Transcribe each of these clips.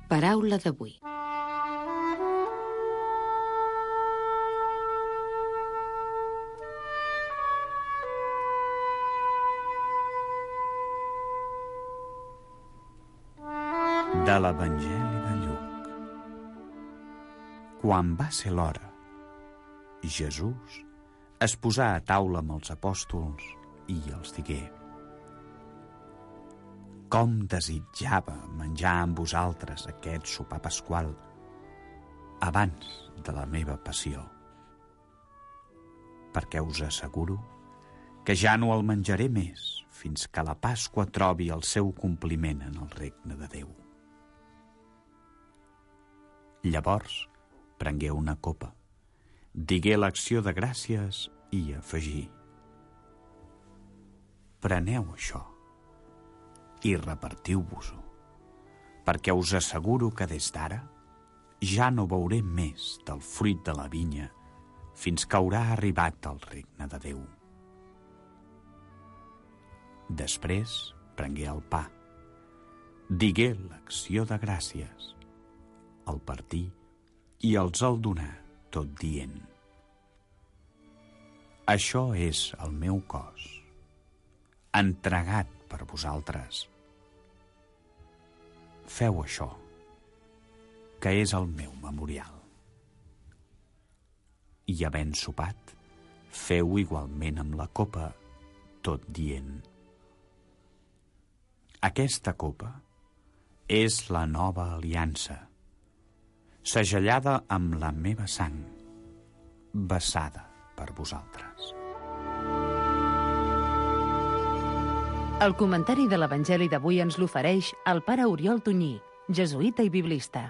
Paraula d'avui. De l'Evangeli de Lluc. Quan va ser l'hora, Jesús es posà a taula amb els apòstols i els digué: com desitjava menjar amb vosaltres aquest sopar pasqual abans de la meva passió. Perquè us asseguro que ja no el menjaré més fins que la Pasqua trobi el seu compliment en el regne de Déu. Llavors prengué una copa, digué l'acció de gràcies i afegí: preneu això i repartiu-vos-ho, perquè us asseguro que des d'ara ja no beuré més del fruit de la vinya fins que haurà arribat el regne de Déu. Després prengué el pa, digué l'acció de gràcies, el partí i els el donà, tot dient: això és el meu cos, entregat per vosaltres. Feu això, que és el meu memorial. I havent sopat, feu igualment amb la copa, tot dient: aquesta copa és la nova aliança, segellada amb la meva sang, vessada per vosaltres. El comentari de l'Evangeli d'avui ens l'ofereix el pare Oriol Tunyí, jesuïta i biblista.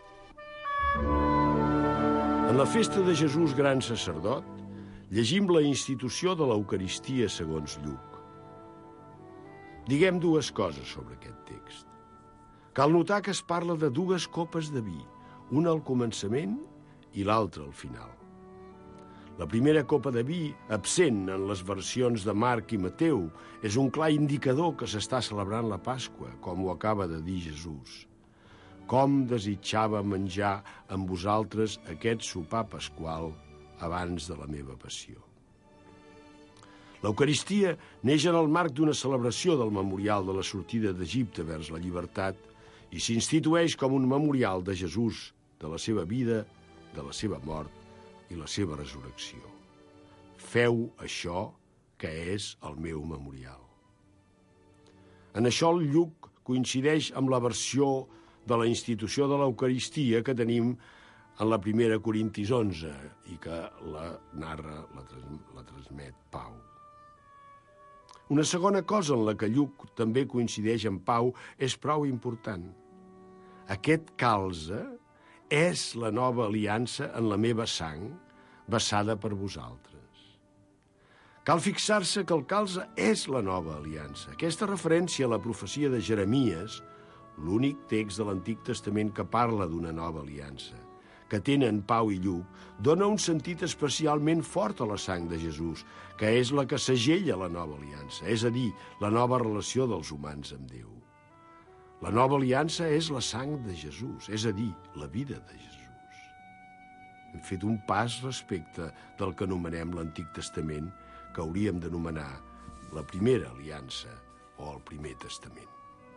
En la festa de Jesús gran sacerdot, llegim la institució de l'Eucaristia segons Lluc. Diguem dues coses sobre aquest text. Cal notar que es parla de dues copes de vi, una al començament i l'altra al final. La primera copa de vi, absent en les versions de Marc i Mateu, és un clar indicador que s'està celebrant la Pasqua, com ho acaba de dir Jesús. Com desitjava menjar amb vosaltres aquest sopar pasqual abans de la meva passió. L'Eucaristia neix en el marc d'una celebració del memorial de la sortida d'Egipte vers la llibertat i s'institueix com un memorial de Jesús, de la seva vida, de la seva mort i la seva resurrecció. Feu això, que és el meu memorial. En això el Lluc coincideix amb la versió de la institució de l'Eucaristia que tenim en la primera Corintis 11 i que la narra, la transmet Pau. Una segona cosa en la que Lluc també coincideix amb Pau és prou important. Aquest calze és la nova aliança en la meva sang, vessada per vosaltres. Cal fixar-se que el calze és la nova aliança. Aquesta referència a la profecia de Jeremies, l'únic text de l'Antic Testament que parla d'una nova aliança, que tenen Pau i Lluc, dona un sentit especialment fort a la sang de Jesús, que és la que segella la nova aliança, és a dir, la nova relació dels humans amb Déu. La nova aliança és la sang de Jesús, és a dir, la vida de Jesús. Hem fet un pas respecte del que anomenem l'Antic Testament, que hauríem d'anomenar la primera aliança o el primer testament.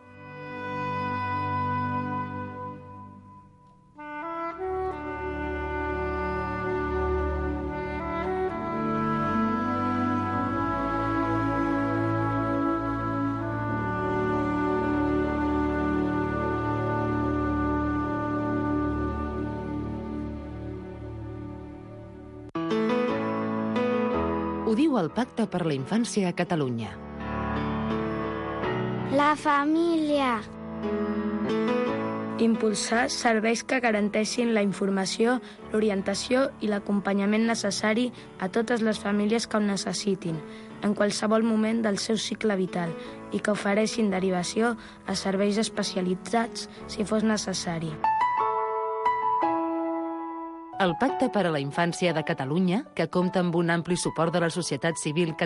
Ho diu el Pacte per la Infància a Catalunya. La família. Impulsar serveis que garanteixin la informació, l'orientació i l'acompanyament necessari a totes les famílies que ho necessitin, en qualsevol moment del seu cicle vital, i que ofereixin derivació a serveis especialitzats si fos necessari. El Pacte per a la Infància de Catalunya, que compta amb un ampli suport de la societat civil